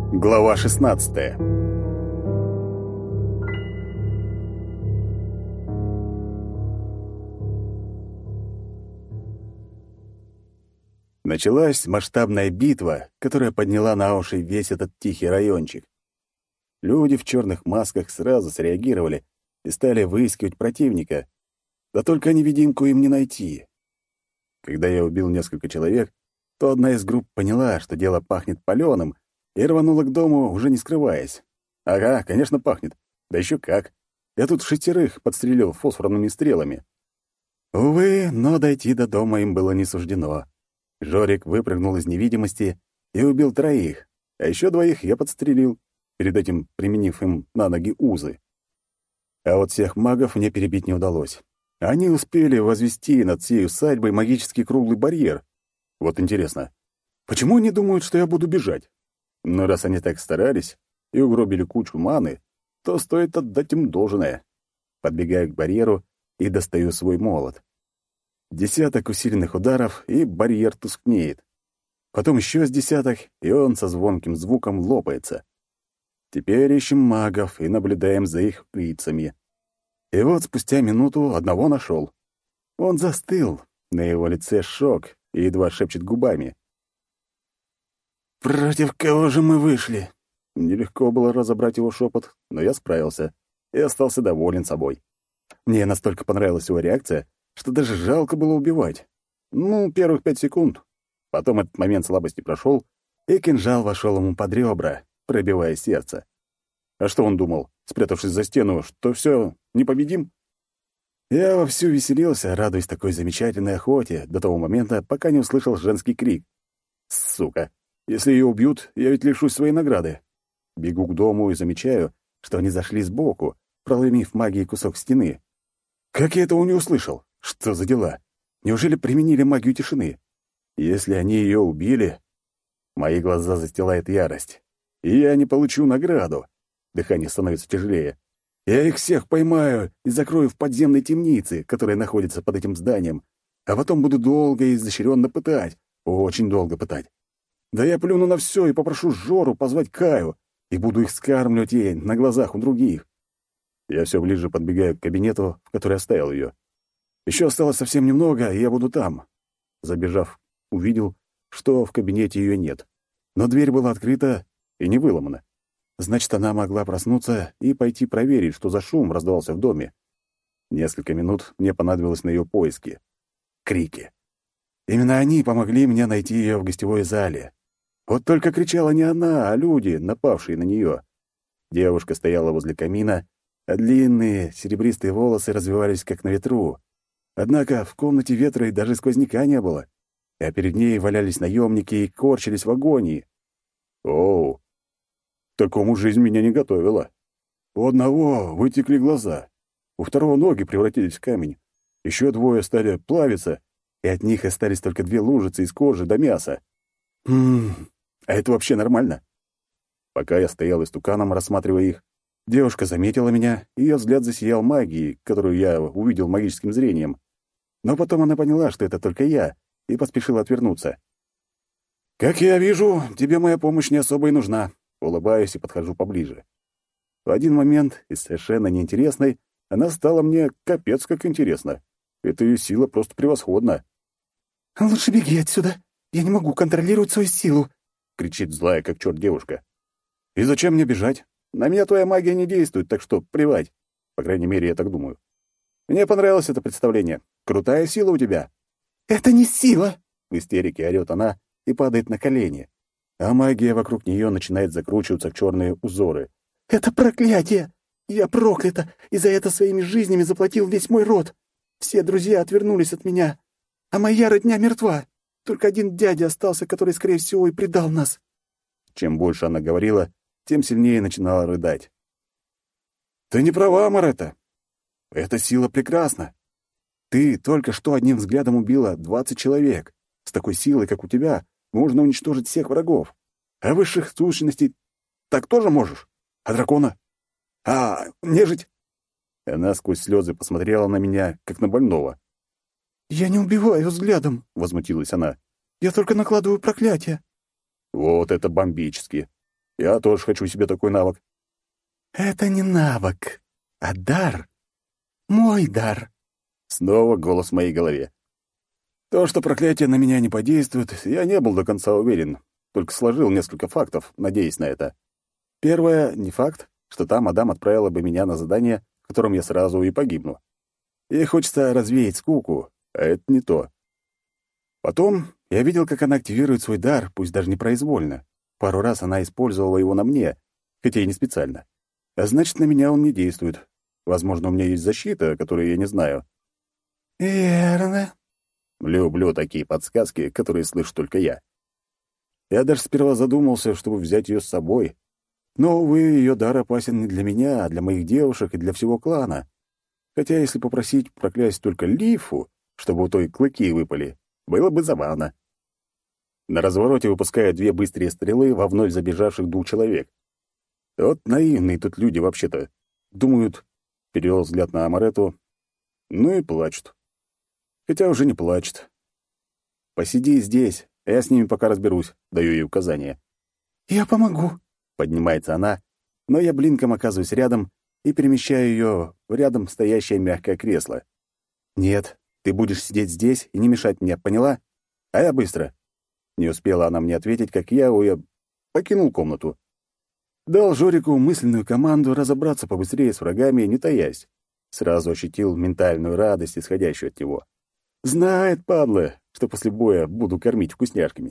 Глава 16. Началась масштабная битва, которая подняла на уши весь этот тихий райончик. Люди в черных масках сразу среагировали и стали выискивать противника. Да только невидимку им не найти. Когда я убил несколько человек, то одна из групп поняла, что дело пахнет палёным, и рванула к дому, уже не скрываясь. Ага, конечно, пахнет. Да еще как. Я тут 6 подстрелил фосфорными стрелами. Увы, но дойти до дома им было не суждено. Жорик выпрыгнул из невидимости и убил 3, а еще 2 я подстрелил, перед этим применив им на ноги узы. А вот всех магов мне перебить не удалось. Они успели возвести над всей усадьбой магический круглый барьер. Вот интересно, почему они думают, что я буду бежать? Но раз они так старались и угробили кучу маны, то стоит отдать им должное. Подбегаю к барьеру и достаю свой молот. 10 усиленных ударов, и барьер тускнеет. Потом еще с 10, и он со звонким звуком лопается. Теперь ищем магов и наблюдаем за их лицами. И вот спустя минуту одного нашел. Он застыл, на его лице шок, и едва шепчет губами. «Против кого же мы вышли?» Нелегко было разобрать его шепот, но я справился и остался доволен собой. Мне настолько понравилась его реакция, что даже жалко было убивать. Первых 5 секунд. Потом этот момент слабости прошел, и кинжал вошел ему под ребра, пробивая сердце. А что он думал, спрятавшись за стену, что все, непобедим? Я вовсю веселился, радуясь такой замечательной охоте, до того момента, пока не услышал женский крик. Сука! Если ее убьют, я ведь лишусь своей награды. Бегу к дому и замечаю, что они зашли сбоку, проломив магией кусок стены. Как я этого не услышал? Что за дела? Неужели применили магию тишины? Если они ее убили, мои глаза застилает ярость, и я не получу награду. Дыхание становится тяжелее. Я их всех поймаю и закрою в подземной темнице, которая находится под этим зданием, а потом буду долго и изощренно пытать, очень долго пытать. Да я плюну на все и попрошу Жору позвать Каю, и буду их скармливать ей на глазах у других. Я все ближе подбегаю к кабинету, в который оставил ее. Еще осталось совсем немного, и я буду там. Забежав, увидел, что в кабинете ее нет. Но дверь была открыта и не выломана. Значит, она могла проснуться и пойти проверить, что за шум раздавался в доме. Несколько минут мне понадобилось на ее поиски. Крики. Именно они помогли мне найти ее в гостевой зале. Вот только кричала не она, а люди, напавшие на нее. Девушка стояла возле камина, а длинные серебристые волосы развивались как на ветру. Однако в комнате ветра и даже сквозняка не было, а перед ней валялись наемники и корчились в агонии. Оу! К такому жизнь меня не готовила. У одного вытекли глаза, у второго ноги превратились в камень, еще 2 стали плавиться, и от них остались только 2 лужицы из кожи до мяса. А это вообще нормально? Пока я стоял истуканом, рассматривая их, девушка заметила меня, и ее взгляд засиял магией, которую я увидел магическим зрением. Но потом она поняла, что это только я, и поспешила отвернуться. «Как я вижу, тебе моя помощь не особо и нужна», — улыбаюсь и подхожу поближе. В один момент, из совершенно неинтересной, она стала мне капец как интересна. Эта ее сила просто превосходна. «Лучше беги отсюда. Я не могу контролировать свою силу», — кричит злая, как черт девушка. «И зачем мне бежать? На меня твоя магия не действует, так что плевать. По крайней мере, я так думаю. Мне понравилось это представление. Крутая сила у тебя». «Это не сила!» — в истерике орёт она и падает на колени. А магия вокруг нее начинает закручиваться в черные узоры. «Это проклятие! Я проклята, и за это своими жизнями заплатил весь мой род. Все друзья отвернулись от меня, а моя родня мертва. Только один дядя остался, который, скорее всего, и предал нас». Чем больше она говорила, тем сильнее начинала рыдать. «Ты не права, Марета. Эта сила прекрасна. Ты только что одним взглядом убила 20 человек. С такой силой, как у тебя, можно уничтожить всех врагов. А высших сущностей так тоже можешь? А дракона? А нежить?» Она сквозь слезы посмотрела на меня, как на больного. «Я не убиваю взглядом», — возмутилась она. «Я только накладываю проклятие». Вот это бомбически. Я тоже хочу себе такой навык. «Это не навык, а дар. Мой дар». Снова голос в моей голове. То, что проклятие на меня не подействует, я не был до конца уверен, только сложил несколько фактов, надеясь на это. Первое — не факт, что та мадам отправила бы меня на задание, в котором я сразу и погибну. Ей хочется развеять скуку, а это не то. Потом я видел, как она активирует свой дар, пусть даже непроизвольно. Пару раз она использовала его на мне, хотя и не специально. А значит, на меня он не действует. Возможно, у меня есть защита, которую я не знаю. «Верно». Люблю такие подсказки, которые слышу только я. Я даже сперва задумался, чтобы взять ее с собой. Но, увы, ее дар опасен не для меня, а для моих девушек и для всего клана. Хотя, если попросить проклясть только Лифу, чтобы у той клыки выпали, было бы забавно. На развороте выпускаю 2 быстрые стрелы во вновь забежавших 2 человек. Вот наивные тут люди вообще-то. Думают, перевел взгляд на Амарету, ну и плачут. Хотя уже не плачет. «Посиди здесь, а я с ними пока разберусь», — даю ей указание. «Я помогу», — поднимается она, но я блинком оказываюсь рядом и перемещаю ее в рядом стоящее мягкое кресло. «Нет, ты будешь сидеть здесь и не мешать мне, поняла? А я быстро». Не успела она мне ответить, как я покинул комнату. Дал Жорику мысленную команду разобраться побыстрее с врагами, не таясь. Сразу ощутил ментальную радость, исходящую от него. Знает, падла, что после боя буду кормить вкусняшками.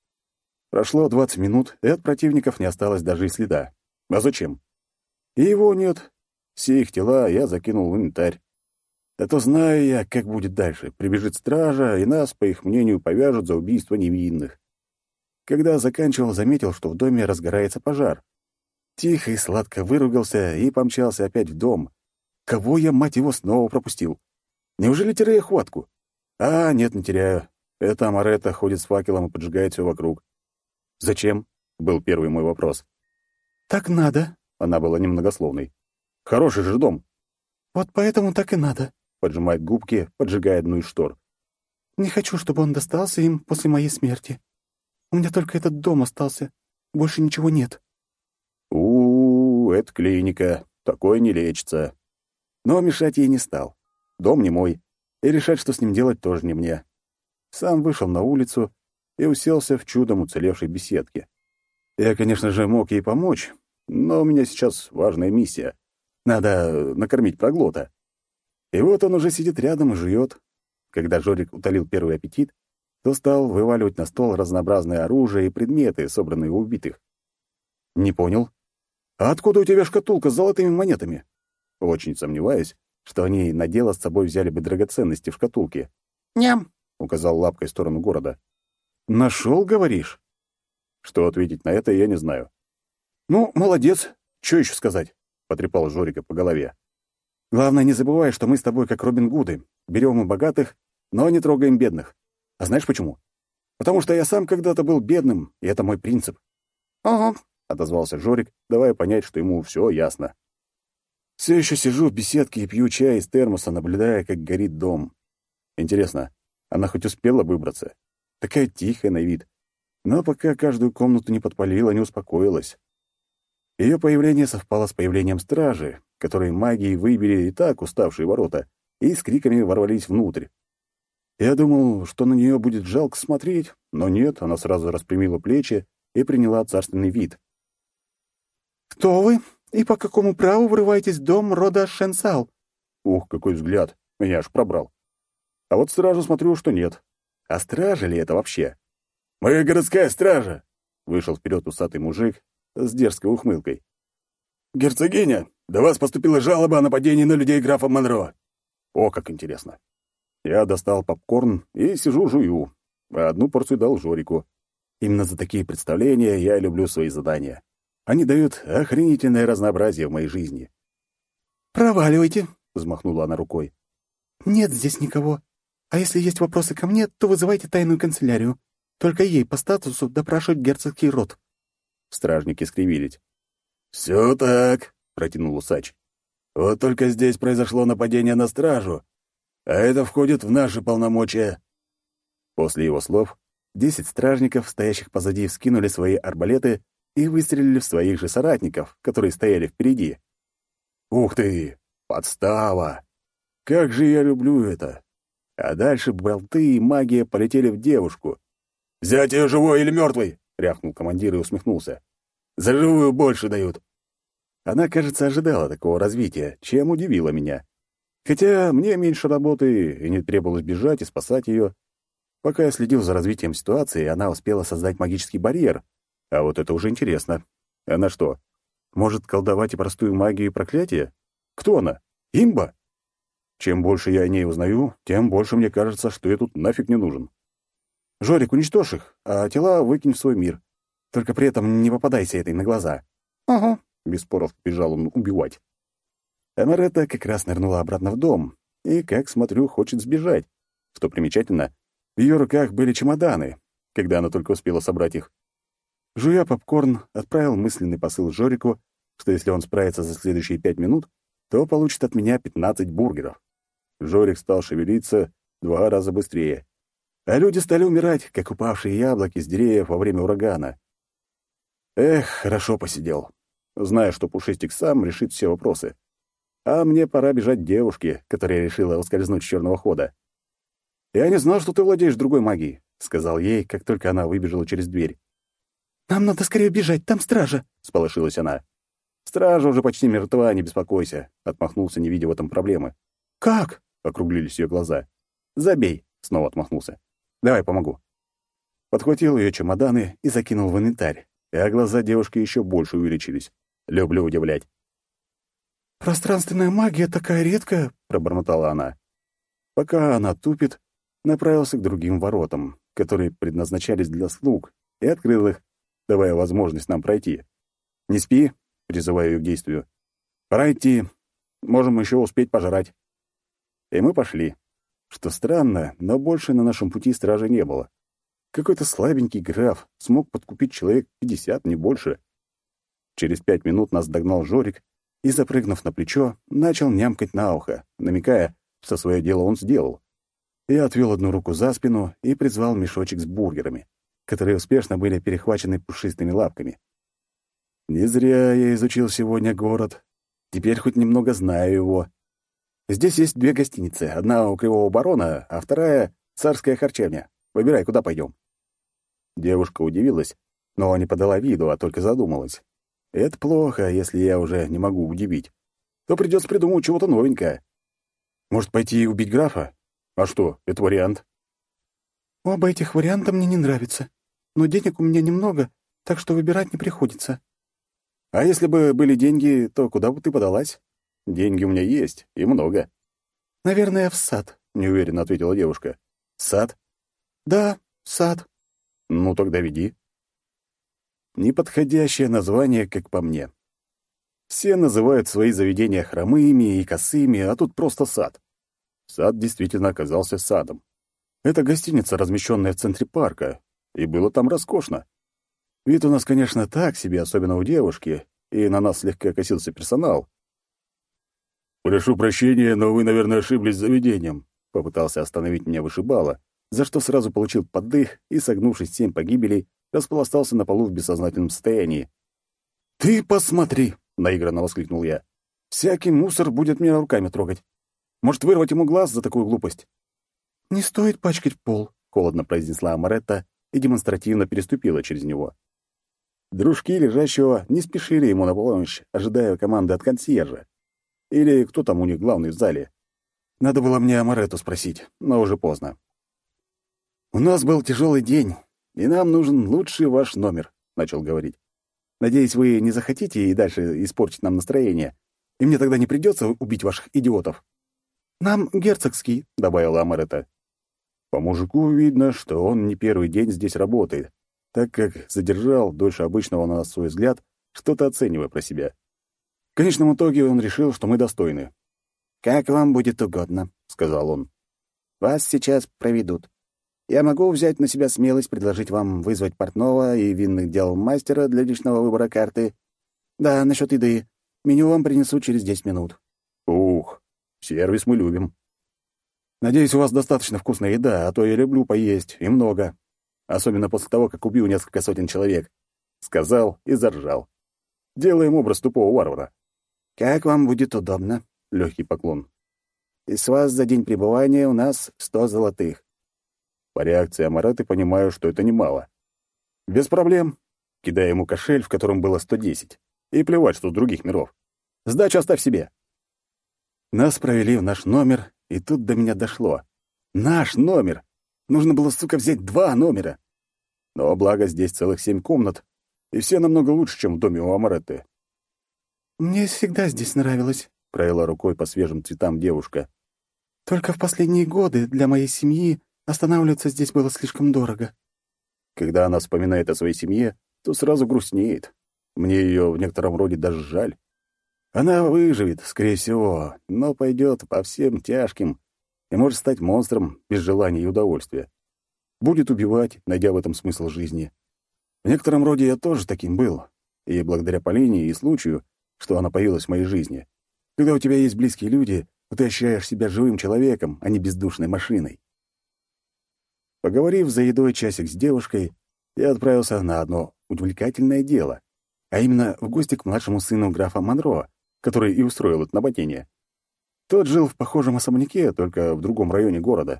Прошло 20 минут, и от противников не осталось даже и следа. А зачем? И его нет. Все их тела я закинул в инвентарь. А то знаю я, как будет дальше. Прибежит стража, и нас, по их мнению, повяжут за убийство невинных. Когда заканчивал, заметил, что в доме разгорается пожар. Тихо и сладко выругался и помчался опять в дом. Кого я, мать его, снова пропустил? Неужели теряю хватку? А, нет, не теряю. Это Амаретта ходит с факелом и поджигает все вокруг. «Зачем?» — был первый мой вопрос. «Так надо». Она была немногословной. «Хороший же дом». «Вот поэтому так и надо», — поджимает губки, поджигая одну из штор. «Не хочу, чтобы он достался им после моей смерти. У меня только этот дом остался. Больше ничего нет». Это клиника. Такое не лечится. Но мешать ей не стал. Дом не мой, и решать, что с ним делать, тоже не мне. Сам вышел на улицу и уселся в чудом уцелевшей беседке. Я, конечно же, мог ей помочь, но у меня сейчас важная миссия. Надо накормить проглота. И вот он уже сидит рядом и жует. Когда Жорик утолил первый аппетит, то стал вываливать на стол разнообразное оружие и предметы, собранные у убитых. «Не понял. А откуда у тебя шкатулка с золотыми монетами?» Очень сомневаюсь, что они на дело с собой взяли бы драгоценности в шкатулке. «Ням!» — указал лапкой в сторону города. «Нашел, говоришь?» Что ответить на это, я не знаю. «Ну, молодец. Что еще сказать?» — потрепал Жорика по голове. «Главное, не забывай, что мы с тобой как Робин Гуды. Берем у богатых, но не трогаем бедных. А знаешь почему? Потому что я сам когда-то был бедным, и это мой принцип». «Ага», — отозвался Жорик, давая понять, что ему все ясно. Все еще сижу в беседке и пью чай из термоса, наблюдая, как горит дом. Интересно, она хоть успела выбраться? Такая тихая на вид. Но пока каждую комнату не подпалила, не успокоилась. Ее появление совпало с появлением стражи, которые магией выбили и так уставшие ворота, и с криками ворвались внутрь. Я думал, что на нее будет жалко смотреть, но нет, она сразу распрямила плечи и приняла царственный вид. «Кто вы и по какому праву врываетесь в дом рода Шенсал?» Ух, какой взгляд! Меня аж пробрал. А вот стражу смотрю, что нет. А стража ли это вообще? «Мы городская стража!» — вышел вперед усатый мужик с дерзкой ухмылкой. «Герцогиня, до вас поступила жалоба о нападении на людей графа Монро». О, как интересно. Я достал попкорн и сижу жую, а одну порцию дал Жорику. Именно за такие представления я люблю свои задания. Они дают охренительное разнообразие в моей жизни. «Проваливайте», — взмахнула она рукой. «Нет здесь никого. А если есть вопросы ко мне, то вызывайте тайную канцелярию. Только ей по статусу допрашивать герцогский род». Стражники скривились. «Все так», — протянул усач. «Вот только здесь произошло нападение на стражу, а это входит в наши полномочия». После его слов 10 стражников, стоящих позади, вскинули свои арбалеты и выстрелили в своих же соратников, которые стояли впереди. Ух ты! Подстава! Как же я люблю это! А дальше болты и магия полетели в девушку. «Взять ее живой или мертвой?» — рявкнул командир и усмехнулся. «За живую больше дают». Она, кажется, ожидала такого развития, чем удивила меня. Хотя мне меньше работы, и не требовалось бежать и спасать ее. Пока я следил за развитием ситуации, она успела создать магический барьер. А вот это уже интересно. Она что, может колдовать и простую магию и проклятие? Кто она? Имба? Чем больше я о ней узнаю, тем больше мне кажется, что я тут нафиг не нужен. Жорик, уничтожь их, а тела выкинь в свой мир. Только при этом не попадайся этой на глаза. Ага. Без споров бежал он убивать. Амаретта как раз нырнула обратно в дом и, как смотрю, хочет сбежать. Что примечательно, в ее руках были чемоданы, когда она только успела собрать их. Жуя попкорн, отправил мысленный посыл Жорику, что если он справится за следующие 5 минут, то получит от меня 15 бургеров. Жорик стал шевелиться 2 раза быстрее. А люди стали умирать, как упавшие яблоки с деревьев во время урагана. Эх, хорошо посидел. Зная, что Пушистик сам решит все вопросы. А мне пора бежать к девушке, которая решила ускользнуть с черного хода. «Я не знал, что ты владеешь другой магией», — сказал ей, как только она выбежала через дверь. «Нам надо скорее бежать, там стража», — сполошилась она. «Стража уже почти мертва, не беспокойся», — отмахнулся, не видя в этом проблемы. «Как?» — округлились ее глаза. «Забей», — снова отмахнулся. «Давай, помогу». Подхватил ее чемоданы и закинул в инвентарь, а глаза девушки еще больше увеличились. Люблю удивлять. «Пространственная магия такая редкая», — пробормотала она. Пока она тупит, направился к другим воротам, которые предназначались для слуг, и открыл их, давая возможность нам пройти. «Не спи», — призываю ее к действию. «Пора идти. Можем еще успеть пожрать». И мы пошли. Что странно, но больше на нашем пути стражи не было. Какой-то слабенький граф смог подкупить человек 50, не больше. Через 5 минут нас догнал Жорик и, запрыгнув на плечо, начал нямкать на ухо, намекая, что свое дело он сделал. Я отвел одну руку за спину и призвал мешочек с бургерами, которые успешно были перехвачены пушистыми лапками. Не зря я изучил сегодня город. Теперь хоть немного знаю его. Здесь есть 2 гостиницы. Одна у Кривого Барона, а вторая — царская харчевня. Выбирай, куда пойдем. Девушка удивилась, но не подала виду, а только задумалась. Это плохо, если я уже не могу удивить. То придется придумать чего-то новенькое. Может, пойти и убить графа? А что, это вариант. «Оба этих варианта мне не нравятся. Но денег у меня немного, так что выбирать не приходится». А если бы были деньги, то куда бы ты подалась? Деньги у меня есть, и много. «Наверное, в сад», — неуверенно ответила девушка. «Сад?» «Да, в сад». «Ну, тогда веди». Неподходящее название, как по мне. Все называют свои заведения хромыми и косыми, а тут просто сад. Сад действительно оказался садом. Это гостиница, размещенная в центре парка, и было там роскошно. Вид у нас, конечно, так себе, особенно у девушки, и на нас слегка косился персонал. «Прошу прощения, но вы, наверное, ошиблись заведением», — попытался остановить меня вышибала, за что сразу получил поддых и, согнувшись 7 погибелей, распластался на полу в бессознательном состоянии. «Ты посмотри!» — наигранно воскликнул я. «Всякий мусор будет меня руками трогать. Может, вырвать ему глаз за такую глупость?» «Не стоит пачкать пол», — холодно произнесла Амаретта и демонстративно переступила через него. Дружки лежащего не спешили ему на помощь, ожидая команды от консьержа. Или кто там у них главный в зале. Надо было мне Амаретту спросить, но уже поздно. «У нас был тяжелый день, и нам нужен лучший ваш номер», — начал говорить. «Надеюсь, вы не захотите и дальше испортить нам настроение, и мне тогда не придется убить ваших идиотов». «Нам герцогский», — добавила Амаретта. По мужику видно, что он не первый день здесь работает, так как задержал дольше обычного на свой взгляд, что-то оценивая про себя. В конечном итоге он решил, что мы достойны. «Как вам будет угодно», — сказал он. «Вас сейчас проведут. Я могу взять на себя смелость предложить вам вызвать портного и винных дел мастера для личного выбора карты. Да, насчет еды. Меню вам принесу через 10 минут». «Ух, сервис мы любим». «Надеюсь, у вас достаточно вкусная еда, а то я люблю поесть, и много. Особенно после того, как убил несколько сотен человек. сказал и заржал. Делаем образ тупого варвара. «Как вам будет удобно?» — легкий поклон. «И с вас за день пребывания у нас 100 золотых». По реакции Амараты понимаю, что это немало. Без проблем. Кидаю ему кошель, в котором было 110. И плевать, что с других миров. Сдачу оставь себе. Нас провели в наш номер, и тут до меня дошло. Наш номер! Нужно было, сука, взять 2 номера. Но благо здесь целых 7 комнат, и все намного лучше, чем в доме у Амаретты. «Мне всегда здесь нравилось», — провела рукой по свежим цветам девушка. «Только в последние годы для моей семьи останавливаться здесь было слишком дорого». Когда она вспоминает о своей семье, то сразу грустнеет. Мне ее в некотором роде даже жаль. Она выживет, скорее всего, но пойдет по всем тяжким и может стать монстром без желания и удовольствия. Будет убивать, найдя в этом смысл жизни. В некотором роде я тоже таким был, и благодаря Полине и случаю, что она появилась в моей жизни. Когда у тебя есть близкие люди, то ты ощущаешь себя живым человеком, а не бездушной машиной. Поговорив за едой часик с девушкой, я отправился на одно увлекательное дело, а именно в гости к младшему сыну графа Монро, который и устроил это нападение. Тот жил в похожем особняке, только в другом районе города.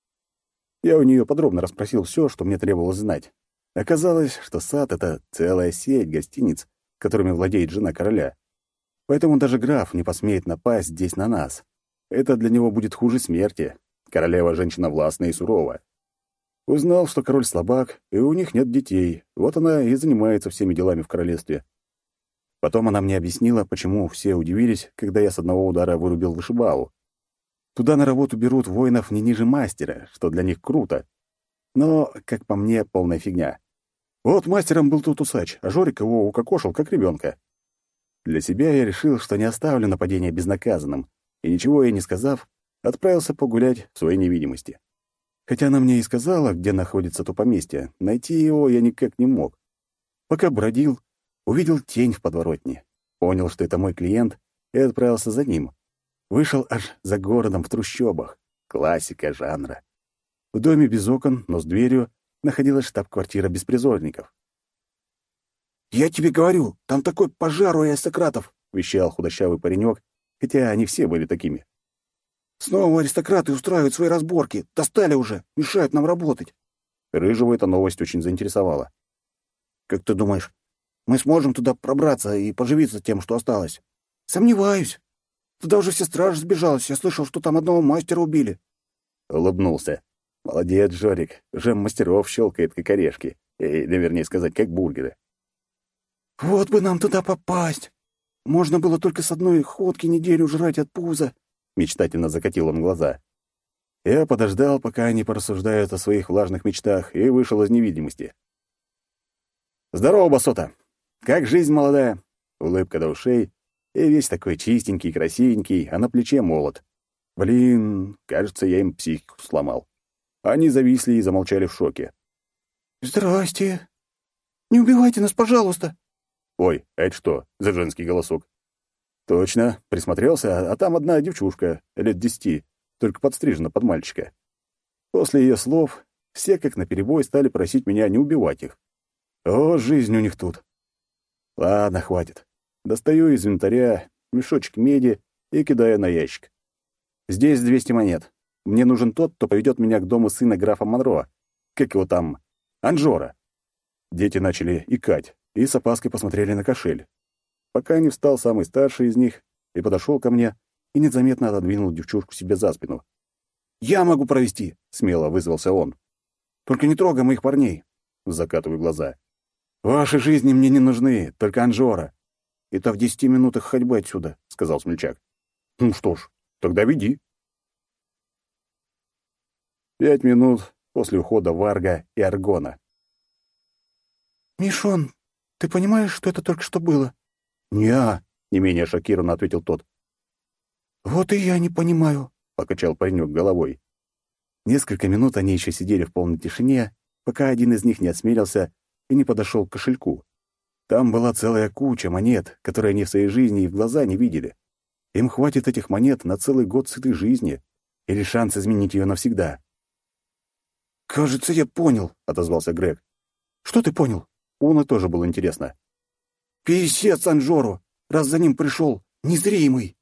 Я у нее подробно расспросил все, что мне требовалось знать. Оказалось, что сад — это целая сеть гостиниц, которыми владеет жена короля. Поэтому даже граф не посмеет напасть здесь на нас. Это для него будет хуже смерти. Королева — женщина властная и суровая. Узнал, что король слабак, и у них нет детей. Вот она и занимается всеми делами в королевстве. Потом она мне объяснила, почему все удивились, когда я с одного удара вырубил вышибалу. Туда на работу берут воинов не ниже мастера, что для них круто. Но, как по мне, полная фигня. Вот мастером был тут усач, а Жорик его укокошил, как ребенка. Для себя я решил, что не оставлю нападение безнаказанным, и, ничего ей не сказав, отправился погулять в своей невидимости. Хотя она мне и сказала, где находится то поместье, найти его я никак не мог. Пока бродил, увидел тень в подворотне, понял, что это мой клиент, и отправился за ним. Вышел аж за городом в трущобах. Классика жанра. В доме без окон, но с дверью, находилась штаб-квартира беспризорников. «Я тебе говорю, там такой пожар у аристократов», — вещал худощавый паренек, хотя они все были такими. «Снова аристократы устраивают свои разборки. Достали уже, мешают нам работать». Рыжего эта новость очень заинтересовала. «Как ты думаешь, мы сможем туда пробраться и поживиться тем, что осталось?» «Сомневаюсь. Туда уже вся стража сбежалась. Я слышал, что там одного мастера убили». Улыбнулся. Молодец, Жорик. Уже мастеров щелкает, как орешки. Или, вернее сказать, как бургеры. «Вот бы нам туда попасть. Можно было только с одной ходки неделю жрать от пуза». Мечтательно закатил он глаза. Я подождал, пока они порассуждают о своих влажных мечтах, и вышел из невидимости. «Здорово, басота! Как жизнь молодая?» Улыбка до ушей, и весь такой чистенький, красивенький, а на плече молот. Блин, кажется, я им психику сломал. Они зависли и замолчали в шоке. «Здрасте. Не убивайте нас, пожалуйста». «Ой, а это что за женский голосок?» «Точно, присмотрелся, а там одна девчушка, лет 10, только подстрижена под мальчика». После ее слов все как наперебой стали просить меня не убивать их. О, жизнь у них тут. Ладно, хватит. Достаю из инвентаря мешочек меди и кидаю на ящик. Здесь 200 монет. Мне нужен тот, кто поведет меня к дому сына графа Монро. Как его там? Анжора. Дети начали икать и с опаской посмотрели на кошель. Пока не встал самый старший из них и подошел ко мне и незаметно отодвинул девчушку себе за спину. «Я могу провести!» — смело вызвался он. «Только не трогай моих парней!» — закатываю глаза. «Ваши жизни мне не нужны, только Анжора. Это в 10 минутах ходьбы отсюда», — сказал смельчак. «Ну что ж, тогда веди». 5 минут после ухода Варга и Аргона. «Мишон, ты понимаешь, что это только что было?» «Не-а», — не менее шокированно ответил тот. «Вот и я не понимаю», — покачал паренек головой. Несколько минут они еще сидели в полной тишине, пока один из них не осмелился и не подошел к кошельку. Там была целая куча монет, которые они в своей жизни и в глаза не видели. Им хватит этих монет на целый год сытой жизни или шанс изменить ее навсегда. «Кажется, я понял», — отозвался Грег. «Что ты понял?» Уна тоже было интересно. «Писец Анжору, раз за ним пришел незримый!»